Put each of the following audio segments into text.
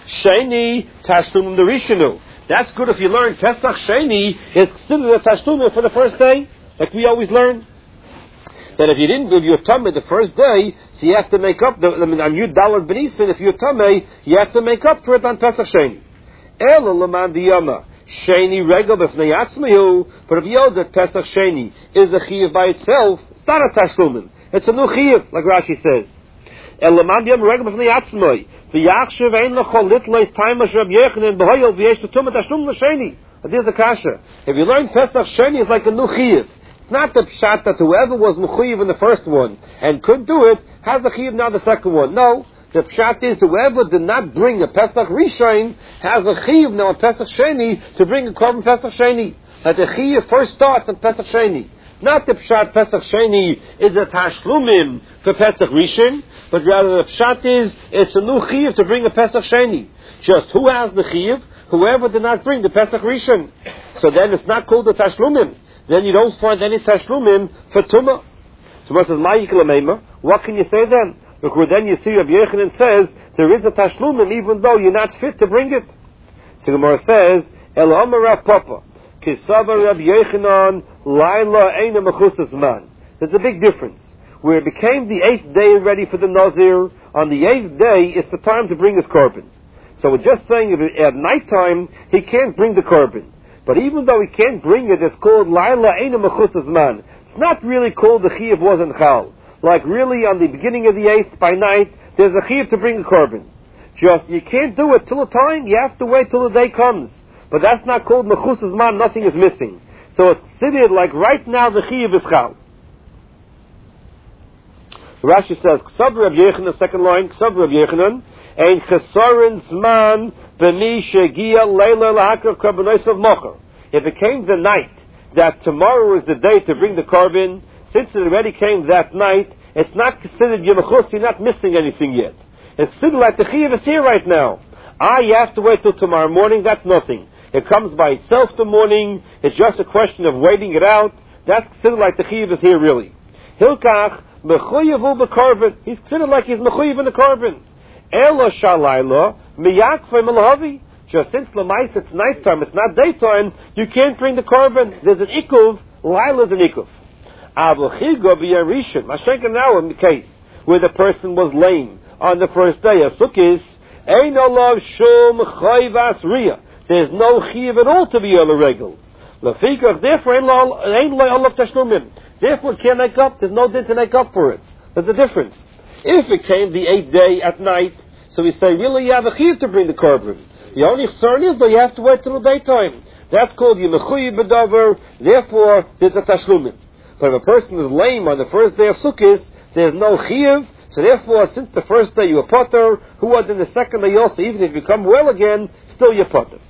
Sheni Tashlumim the Rishonu. That's good if you learn Pesach Sheni is considered a Tashlumim for the first day, like we always learn. That if you didn't give your Tameh the first day, so you have to make up, on Yud Daled B'Nisan, if you're Tameh, you have to make up for it on Pesach Sheni. Ela L'man Diyama. Sheni Regel B'fnei Atzmihu. But if you know that Pesach Sheni is a Chiyuv by itself, it's not a Tashlumim. It's a new Chiyuv, like Rashi says. Ela L'man Diyama Regel B'fnei Atzmihu. V'yachshav ein l'chol litleis taimash Rab Yechanan b'hoyel v'yesh t'tumah tashlum l'sheni. There's the kasha. If you learn Pesach Sheni, it's like a new Chiyuv. It's not the pshat that whoever was mechuyev in the first one and could do it has the chiyuv now the second one. No, the pshat is whoever did not bring a Pesach Rishon has a chiyuv now a Pesach Sheni to bring a korban Pesach Sheni. That the chiyuv first starts on Pesach Sheni. Not the pshat Pesach Sheni is a tashlumim for Pesach Rishon, but rather the pshat is it's a new chiyuv to bring a Pesach Sheni. Just who has the chiyuv? Whoever did not bring the Pesach Rishon. So then it's not called the tashlumim. Then you don't find any tashlumim for tumah. So what says, what can you say then? Because then you see Rabbi Yechanan says there is a tashlumim even though you're not fit to bring it. So Gemara says, El Omer Rav Papa, Kisava Rabbi Yechanan, Laila Eina Mechusas Man. There's a big difference. Where it became the 8th day ready for the Nazir, on the 8th day it's the time to bring his korban. So we're just saying if at night time he can't bring the korban. But even though he can't bring it, it's called Laila Eina Mechusas Man. It's not really called the Chiyuv wasn't Chal. Like really on the beginning of the 8th by night, there's a Chiyuv to bring a korban. Just you can't do it till the time, you have to wait till the day comes. But that's not called Mechusas Man, nothing is missing. So it's considered like right now the Chiyuv is Chal. Rashi says, Ksav Rab Yechanan, the second line, Ksav Rab Yechanan, Ein Chesarin Zman B'mi Shegia Leila L'Hakrav Karbanos of Mocher. If it came the night that tomorrow is the day to bring the korban, since it already came that night, it's not considered Yemachus, you're not missing anything yet. It's considered like the Chiyuv is here right now. You have to wait till tomorrow morning, that's nothing. It comes by itself the morning, it's just a question of waiting it out. That's considered like the Chiyuv is here really. Hilkach, Mechuyevu b'korban. He's considered like he's mechuyev in the korban. Elo shalayla miyakfei melhavi. Just since Lamais it's nighttime, it's not daytime, you can't bring the korban. There's an ikuv. Laila's an ikuv. Avluchigo b'yarishin. Mashenka now in the case where the person was lame on the first day of Sukkot, ein olav shum chayvas riyah. There's no chiyuv at all to be on a regal. Lafikach therefore ein lo olav tashlumim. Therefore, it can't make up. There's no din to make up for it. There's a difference. If it came the 8th day at night, so we say, really, you have a chiyuv to bring the korban. The only concern is, though, you have to wait till the daytime. That's called Yemechuyev b'davar. Therefore, there's a tashlumim. But if a person is lame on the first day of Sukkot, there's no chiyuv. So therefore, since the first day you are potter, who was in the second day also, even if you become well again, still you're potter.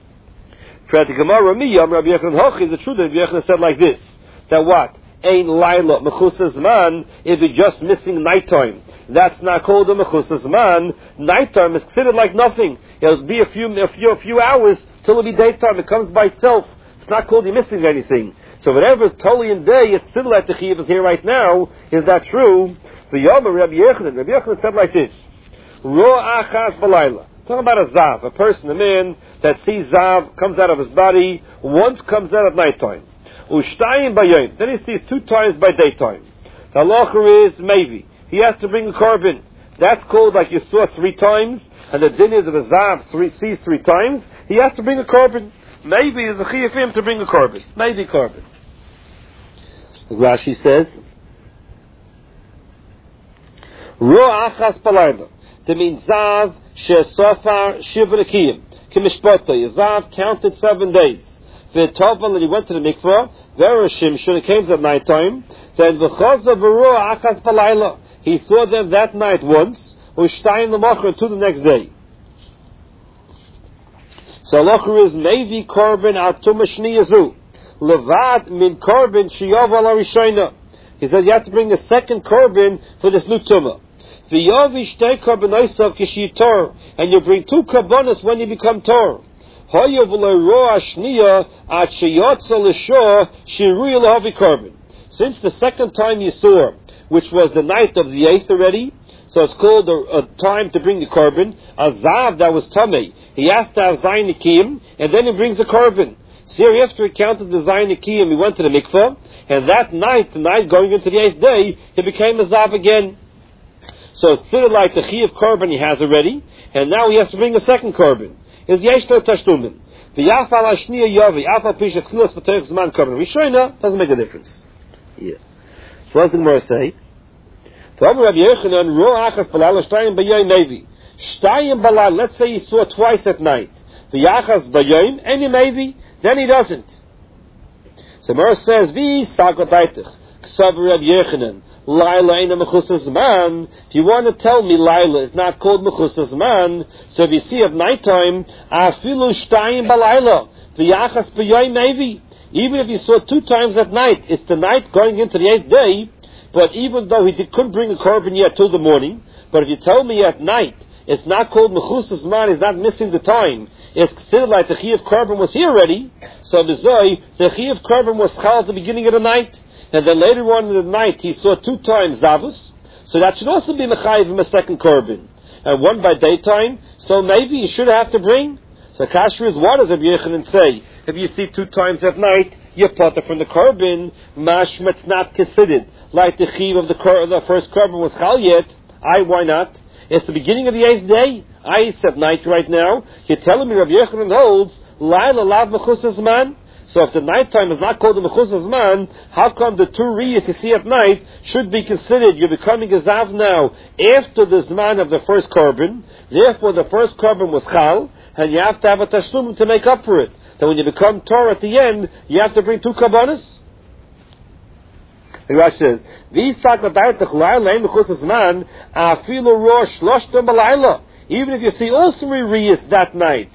The Gemara, Rabbi Yechanan Hochi, the truth that Rabbi Yechanan said like this, that what? Ein laila mechusas man, if you're just missing nighttime. That's not called a mechusas man. Nighttime is considered like nothing. It'll be a few hours till it'll be daytime. It comes by itself. It's not called you're missing anything. So whatever is totally in day, it's still like the chiyuv is here right now. Is that true? The Yomer Rabbi Yechanan said like this: Ro achas balayla. Talking about a zav, a person, a man that sees zav comes out of his body. Once comes out at nighttime. Ushtayim bayom. Then he sees 2 times by daytime. The halacha is maybe he has to bring a korban. That's called like you saw 3 times, and the din is of a zav sees 3 times. He has to bring a korban. Maybe there's a chiyuv for him to bring a korban. Maybe korban. Rashi says, Ro achas palayla. That means zav she'sofar shivrakiyim kimishpota. Zav counted 7 days. V'toval, and he went to the mikvah. Verashim, should it came at night time. Then v'choza v'roa achas palayla. He saw them that night once. Ushtayim l'mocher, to the next day. So locher is maybe korban al tumah shniyazu. Levad min korban shiyav al harishayna. He says you have to bring a second korban for this new tumah. V'yavi shtei korbanosov kishitor, and you bring 2 korbanos when you become tor. Since the second time you saw, which was the night of the 8th already, so it's called a time to bring the korban. A zav that was tamei, he has to have Zayin Nikiyim, and then he brings the korban. So here, after he counted the Zayin Nikiyim, he went to the mikveh, and that night, the night going into the 8th day, he became a Zav again. So it's sort of like the Chi of korban he has already, and now he has to bring a second korban. Is Yeshlo Tashlumin. The Yafal Ashniya Yavi, Afal Pisha Tchilas B'Teich Zman korban. Rishona doesn't make a difference. Yeah. So what does the Gemara say? Let's say he saw twice at night. The Yachas Bayom, and he maybe, then he doesn't. So Gemara says, Vi Sagodaitich, Ksav Reb Yechanan, Laila Eina Mechusas Man. If you want to tell me Laila is not called Mechusas Man, so if you see at nighttime, Afilu Shtayim Balayla, the Yachas Bayom maybe. Even if you saw 2 times at night, it's the night going into the 8th day, but even though he couldn't bring a korban yet till the morning, but if you tell me at night, it's not called Mechusas Man, he's not missing the time, it's considered like the Chi of korban was here already, so the Chi of korban was chal at the beginning of the night, and then later on in the night he saw 2 times Zavus, so that should also be Mechayiv in a second korban, and one by daytime, so maybe you should have to bring. So Kasher is, what does Rabbi Yechanan say? If you see 2 times at night, you potter from the korban, mashmet's not considered like the chiv of the first korban was chal yet. Why not? It's the beginning of the 8th day. It's at night right now. You're telling me Rabbi Yechanan holds Laila Lav Mechusas Man? So if the nighttime is not called the Mechusas Man, how come the 2 riyas you see at night should be considered, you're becoming a zav now after the zman of the first korban? Therefore the first korban was chal, and you have to have a tashlum to make up for it. That when you become Torah at the end, you have to bring 2 karbanos. The Rashi says, even if you see all 3 riyas that night,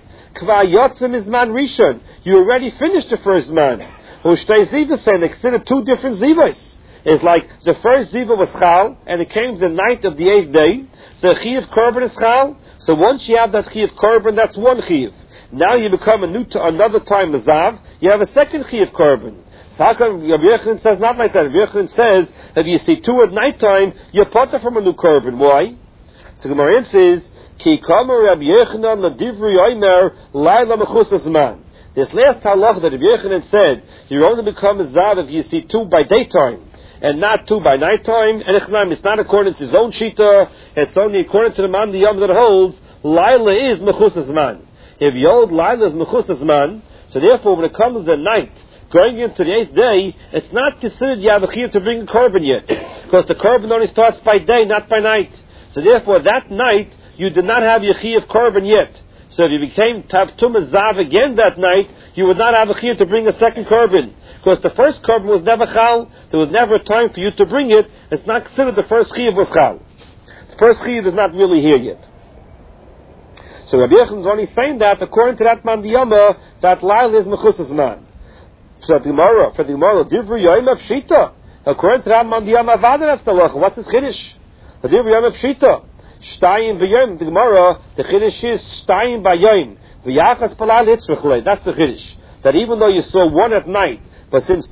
you already finished the first man. They consider 2 different zivas. It's like the first ziva was chal, and it came the night of the 8th day. So the chi of korban is chal. So once you have that chi of korban, that's 1 chi. Now you become another time mazav. You have a second chi of korban. So how come Rabbi Yechanan says not like that? Rabbi Yechanan says if you see 2 at night time, you're potter from a new korban. Why? So Gemara answers, Ki kamer Rabbi Yechanan ladivri oimer laila mechusas man. This last halach that Rabbi Yechanan said, you only become a zav if you see 2 by daytime and not 2 by nighttime. And it's not according to his own shita. It's only according to the man the yom that holds laila is mechusas man. If you hold laila is mechusas man, so therefore when it comes the night going into the 8th day, it's not considered you have a chiyuv to bring a korban yet, because the korban only starts by day, not by night. So therefore that night you did not have your chiyuv korban yet. So if you became Tavtum Zav again that night, you would not have a chiyuv to bring a second korban, because the first korban was never chal. There was never a time for you to bring it. It's not considered the first chiyuv was chal. The first chiyuv is not really here yet. So Rabbi Yechanan is only saying that according to that man diyama, that Laila is mechusas man. So for the Gemara, Divri Yoim of Shita. According to that man diyama vadan after what's his chiddush? The Divri Yoim of Shita. Shtayim v'Yoim. The Gemara, the chiddush is Shtayim v'Yoim. V'Yachas palal itzrichlei. That's the chiddush. That even though you saw 1 at night, but since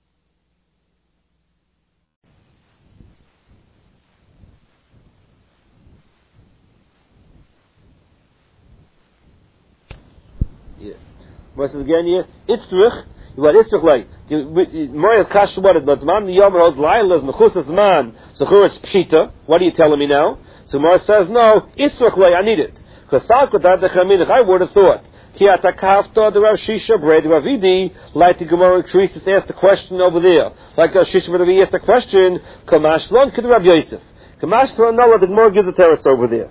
versus again here, Itzrich, what Itzrich like? Moriah Kash, what it, but man the Yom holds Laila's Mechusas Man, so it's Pshita. What are you telling me now? So Moriah says, no, Itzrich like, I need it. Because I would have thought, Ki atakafta the Rav Shisha, Bred Ravidi, like the Gemara Krisis asked the question over there. Like Shisha Ravidi asked the question, Kamash Lon Kid Rav Yosef. Kamash Lon Nala, the Gemara gives a terrace over there.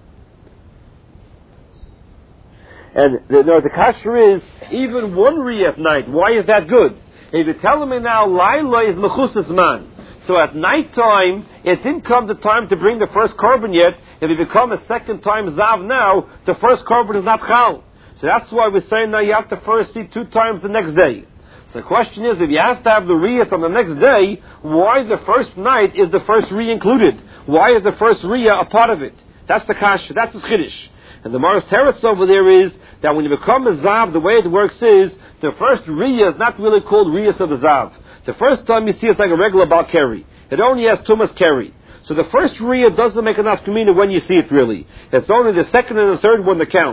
And the kasher is, even 1 riyah at night, why is that good? If you're telling me now, Laila is mechusas man, so at night time, it didn't come the time to bring the first korban yet. If you become a second time zav now, the first korban is not chal. So that's why we're saying now you have to first see 2 times the next day. So the question is, if you have to have the riyah on the next day, why the first night is the first riyah included? Why is the first riyah a part of it? That's the kasher, that's the chiddush. And the Mara's Teretz over there is that when you become a Zav, the way it works is, the first Riyah is not really called Riyah of the Zav. The first time you see it's like a regular Baal Keri. It only has Tumas Keri. So the first Riyah doesn't make enough Kamina when you see it really. It's only the second and the third one that counts.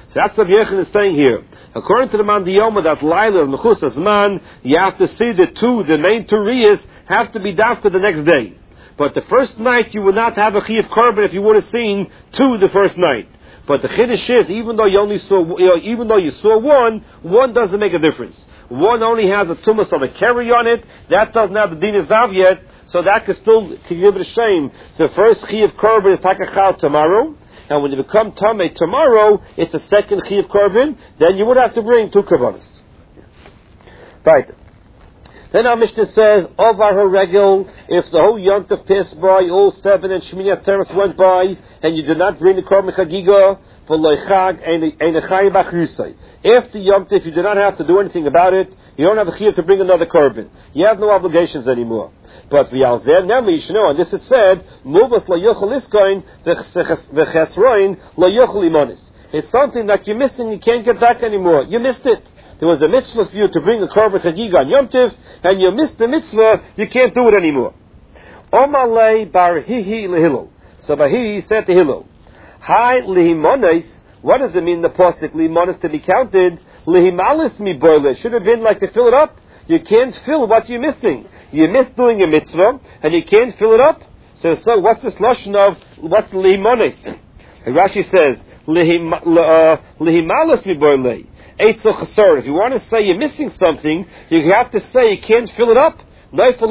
So that's what Yechon is saying here. According to the Man Diyoma, that Laila and Mechusas Man, you have to see the main two riyas have to be dafka the next day. But the first night you will not have a chiyuv korban if you would have seen two the first night. But the chiddush is, even though you saw one doesn't make a difference. One only has a tumas of a carry on it. That doesn't have the din of zav yet, so that can still give it a shame. The first chiyuv korban is takachal tomorrow. And when you become Tameh tomorrow, it's a second Chiyuv Korban, then you would have to bring two Korbanos. Right. Then our Mishnah says, Ovar HaRegel, if the whole Yontif passed by, all 7 and Shmini Atzeres went by, and you did not bring the Korban Chagiga, for Loichag, and a Chayim Achrusai. After Yontif, you do not have to do anything about it, you don't have a Chiyuv to bring another Korban. You have no obligations anymore. But v'yalzeh nemi, you should know, and this it said, Muvas lo yochel iskoin, v'chesroin lo yochel imonis. It's something that you're missing, you can't get back anymore. You missed it. There was a mitzvah for you to bring a korban chagiga on Yom Tiv, and you missed the mitzvah, you can't do it anymore. Omalei bar hihi lehilel. So Bahihi said to Hillel, Hi lehimonis, what does it mean, the posik, lehimonis to be counted? Lehimalis mi boile, should have been like to fill it up. You can't fill what you're missing. You missed doing a mitzvah, and you can't fill it up. So what's this lashon of, what's lehimonis? And Rashi says, lehimalis mi boile. If you want to say you're missing something, you have to say you can't fill it up. Should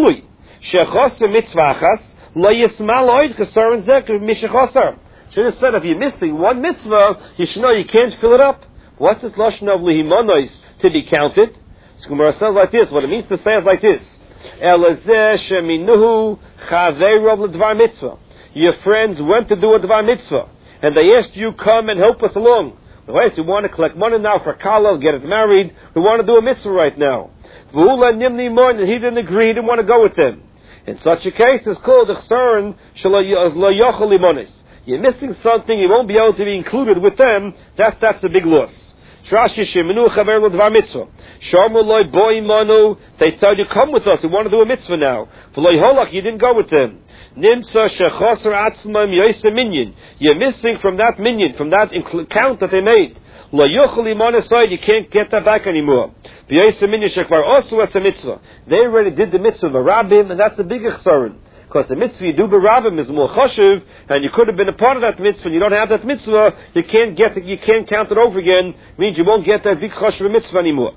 have said if you're missing one mitzvah, you should know you can't fill it up. What's this lashon of lehimonos to be counted? So Gemara says like this. What it means to say is like this: your friends went to do a dvar mitzvah, and they asked you, come and help us along. Otherwise, we want to collect money now for Kala, get it married. We want to do a mitzvah right now. And he didn't agree, he didn't want to go with them. In such a case, it's called Chsaron Shelo Yochel Limonis. You're missing something, you won't be able to be included with them. That's a big loss. They tell you, come with us, we want to do a mitzvah now. You didn't go with them. You're missing from that minyan, from that count that they made. You can't get that back anymore. They already did the mitzvah of Rabbim, and that's a big chsaron. Because the mitzvah you do b'Rabbim is more chashuv, and you could have been a part of that mitzvah, and you don't have that mitzvah, you can't count it over again, means you won't get that big chashuv mitzvah anymore.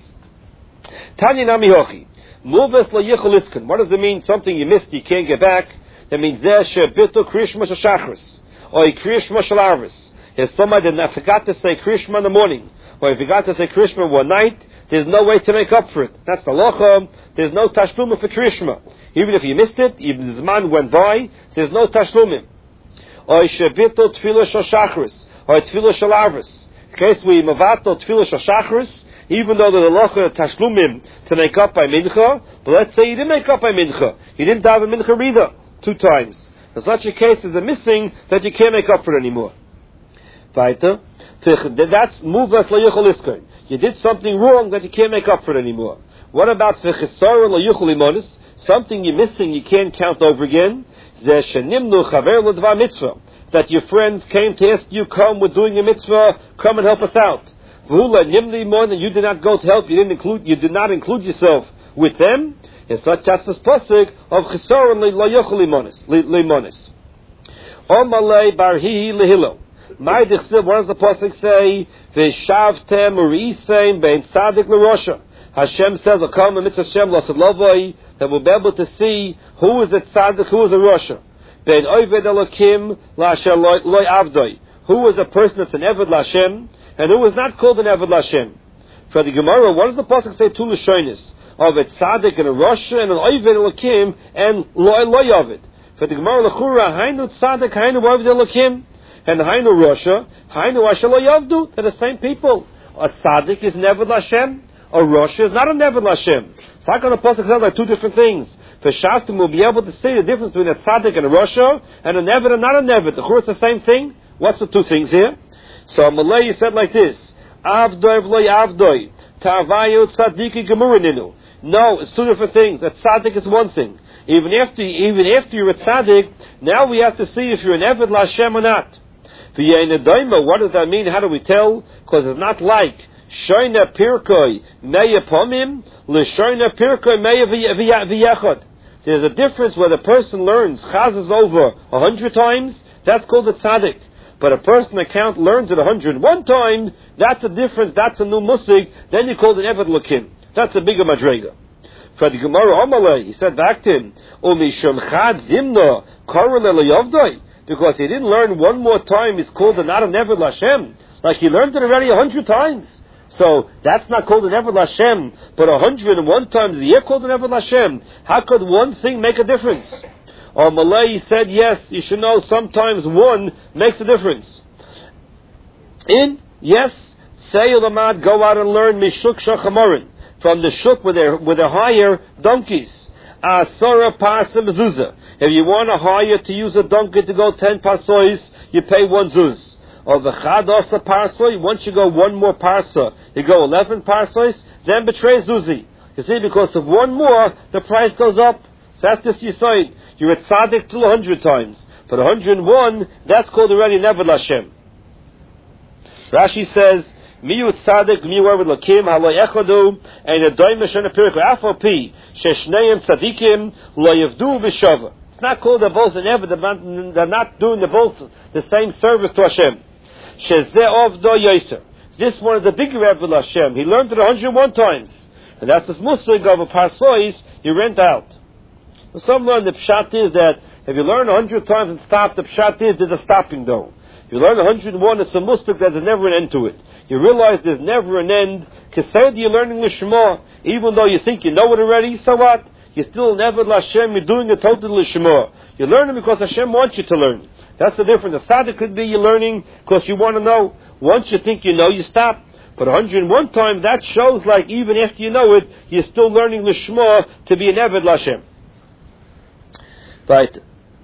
Tanya Nami Hochi. What does it mean? Something you missed, you can't get back. That means Bitul Krishma Shachris or Krishma Shalarvis. If somebody forgot to say Krishma in the morning, or if you forgot to say Krishma one night, there's no way to make up for it. That's the locha. There's no tashlumim for Krishma. Even if you missed it, even the Zman went by, there's no tashlumim. Or Bitul Tfilah Shachris or Tfilah Shalarvis. In case we mavato Tfilah Shachris, even though there's a locha tashlumim to make up by mincha, but let's say you didn't make up by mincha, you didn't have a mincha either 2 times. In such a case, there's a missing that you can't make up for it anymore. Weiter, that's muvas lo yuchol iskoin. You did something wrong that you can't make up for it anymore. What about v'chisar lo yuchol imonis? Something you're missing you can't count over again. Ze shenimnu chaver lo dvar mitzvah. That your friends came to ask you, come, we're doing a mitzvah, come and help us out. You did not go to help. You did not include yourself with them. It's not just as pasuk of chisaron loyochel limonis. Omalei barhi lehilo. My dichsiv. What does the pasuk say? V'shavtem urisein bein tzadik l'rosha. Hashem says, "I'll come and mitzvah Hashem l'salovoi." That we'll be able to see who is a tzadik, who is a rosha. Bein oived elokim la'asher loy avdoi. Who is a person that's an eved l'Hashem, and who is not called an Eved Lashem. For the Gemara, what does the pasuk say? 2 lashonis of a tzaddik and a rosha and an oived elokim and loy ovid. For the Gemara, lechura hainu tzaddik hainu oived elokim and hainu rosha hainu asher lo yavdu. They're the same people. A tzaddik is an Eved Lashem. A rosha is not an Eved Lashem. So how can the pasuk say like 2 different things? For Shaftim will be able to see the difference between a tzaddik and a rosha and an Eved and not an Eved. The Chura is the same thing. What's the 2 things here? So Malay said like this: Avdoi v'loy avdoi, Tavayu tzadiki gemurininu. No, it's 2 different things. A tzaddik is one thing. Even after you're a tzaddik, now we have to see if you're an Eved Lashem or not. What does that mean? How do we tell? Because it's not like Shoina Pirkoi Meya Pomim L'Shoina Pirkoi Meya V'Yechad. There's a difference where the person learns Chazas over 100 times. That's called a tzaddik. But a person that learns it 101 times. That's a difference. That's a new musig. Then you call it an Eved Lakim. That's a bigger madrega. For the Gemara Amalei, he said back to him, Umishum Chad Zimna Korele Leyavdoi. Because he didn't learn one more time, it's called an Adam Eved Lashem. Like he learned it already 100 times. So that's not called an Eved Lashem, but 101 times a year called an Eved Lashem. How could one thing make a difference? Or Malay said, yes, you should know sometimes one makes a difference. Yes, say Ulamad, go out and learn Mishuk Shachamorin from the Shuk with their higher donkeys. Asara Parsa Mezuzah. If you want to hire to use a donkey to go 10 parsois, you pay 1 zuz. Or the Chad Asa Parsoi, once you go 1 more parsa, you go 11 parsois, then betray zuzi. You see, because of 1 more, the price goes up. So that's just your side. You're at tzaddik till 100 times. But 101, that's called already Neved Lashem. Rashi says, Miyu tzaddik, miyu eved lakim, halo echadu, and a doimish and a pirikah, afopi, sheshneim tzaddikim, lo yivdu b'shava. It's not called they're both an eved, they're not doing the same service to Hashem. Shezeh ovdo yoser. This one is the bigger eved Hashem. He learned it 101 times. And that's this muslig of a parsois, you rent out. Some learn the pshat is that if you learn 100 times and stop, the pshat is there's a stopping though. If you learn 101, it's a mustik, there's never an end to it. You realize there's never an end. Kesed, you're learning Lishma, even though you think you know it already, so what? You're still never Lashem, you're doing it totally Lishma. You're learning because Hashem wants you to learn. That's the difference. A tzaddik could be you're learning because you want to know. Once you think you know, you stop. But 101 times, that shows like even after you know it, you're still learning Lishma to be an Eved Lashem. Right.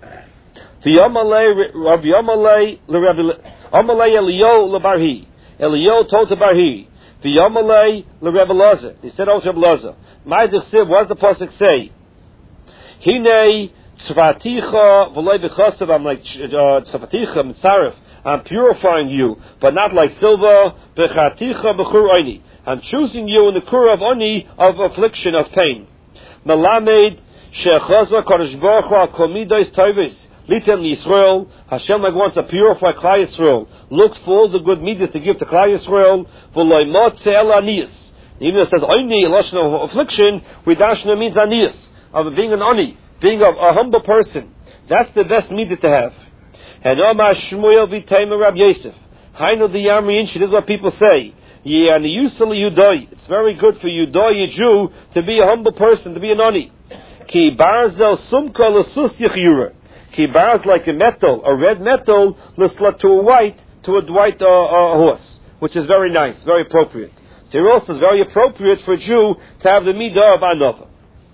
Rabbi Amalei Eliyahu leBarhi. Eliyahu told to Barhi. V'Yamalei leRebbe Lazar. He said also Rebbe Lazar. My desiv, what does the pasuk say? Hinei tzvaticha v'loi b'chasav. I'm like tzvaticha mitzaref. I'm purifying you, but not like silver. B'chaticha b'chur oini. I'm choosing you in the kur of oni, of affliction, of pain. Melamed shechaza kadosh baruch hu al kol midos tovos. Litem Yisrael, Hashem like wants to purify Klal Yisrael. Looks for all the good midas to give to Klal Yisrael. V'loi motze el aniyas. Even if it says oni, lashon of affliction, we dashna means aniyas, of being an ani, being a humble person. That's the best midah to have. And Omar Shmuel v'Teimer Rab Yosef. Hainu the Yamri Inshid, this is what people say. It's very good for Yudoi, a Jew, to be a humble person, to be an ani. Ki barzel sumka l'sus yichyura. Ki bars like a metal, a red metal, l'slat to a white horse, which is very nice, very appropriate. So it also is very appropriate for a Jew to have the midah of anova.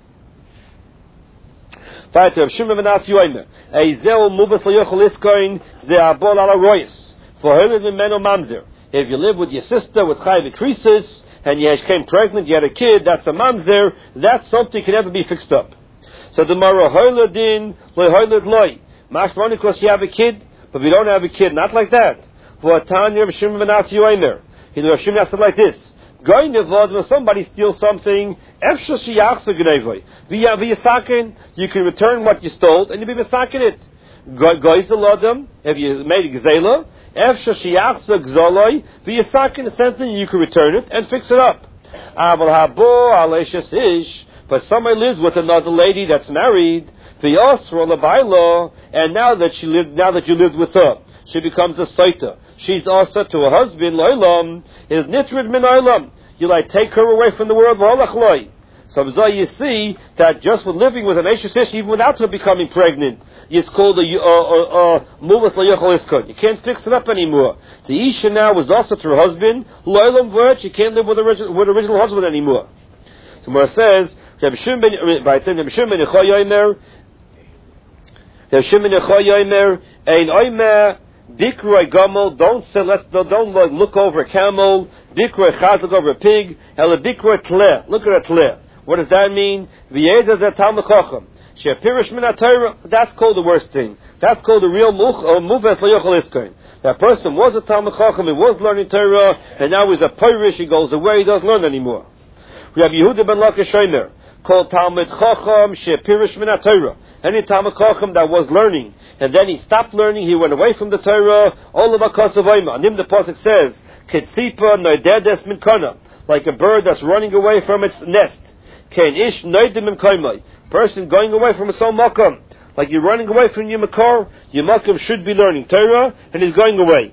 If you live with your sister with chayv krisis and you became pregnant, you had a kid, that's a mamzer, that's something can never be fixed up. So the Mara Hoyladin, Hoylad Loi. Mashmani, because you have a kid, but we don't have a kid. Not like that. For Tanya Rav Shimon ben Asi Yomer. Rav Shimon said like this. Going to Vod, when somebody steals something, you can return what you stole and you'll be misakin it. If you made a gzela, the same thing, you can return it and fix it up. But somebody lives with another lady that's married, and now that you lived with her, she becomes a saita. She's also to her husband, loilam, is nitrid min oilam. You like take her away from the world, so you see that just with living with an Eshes Ish, even without her becoming pregnant, it's called a muvas layachol iskon. You can't fix it up anymore. The Isha now is also to her husband, loilam v'et, she can't live with original husband anymore. So Mara says, Reb Shimon ben Yochai Yomer, ein oimer dikroi gamel. Don't look over a camel. Dikroi chaz, look over a pig. Hela dikroi tle, look at a tle. What does that mean? V'yeda zeh talmid chacham Shepirish min Torah, that's called the worst thing. That's called the real muves lo yochel iskoin. That person was a Talmud Chacham, he was learning Torah, and now he's a Pirish, he goes away, he doesn't learn anymore. We have Yehuda ben Lakish Shomer, called Talmud Chacham Shepirish min Torah. Any Talmud Chacham that was learning, and then he stopped learning, he went away from the Torah, all of Akasavayma. And then the Pasuk says, Ketzipa noidedes min kana, like a bird that's running away from its nest. Ken ish noidim min kaimai, person going away from his own makam. Like you're running away from your makam should be learning Torah, and he's going away.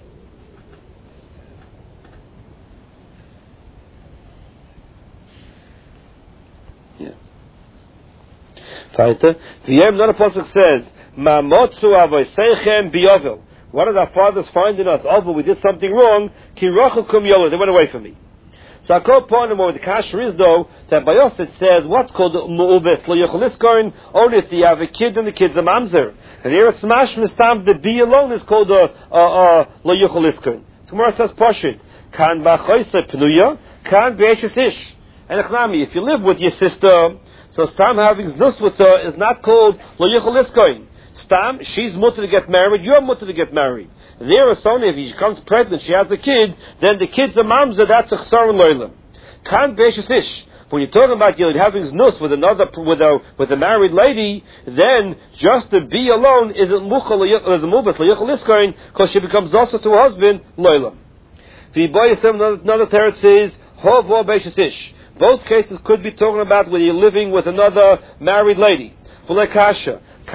The another pasuk says, "Ma'motzu avoseichem biyovel." What did our fathers find in us? Although we did something wrong, kirochukum yovel. They went away from me. So I call upon them. What the kasher is, though, that by us it says what's called mu'uves lo yocheliskoin. Only if you have a kid and the kid's a mamzer. And here it's smash mistam. The B alone is called lo yocheliskoin. So Gemara says pashid kan ba'choyse pnuya kan be'eshes ish. And if you live with your sister. So Stam having znus with her is not called lo yichol iskoin. Stam, she's mutter to get married, you're mutter to get married. There is only if she becomes pregnant, she has a kid, then the kid's a mamza, that's a chsar and loylam. Can't be'eshes ish. When you're talking about you having znus with a married lady, then just the B alone isn't muchal is a mubas lo yichol iskoin because she becomes also to her husband loylam. The boy another teretz says hov be'eshes ish. Both cases could be talking about when you're living with another married lady. Fulekasha.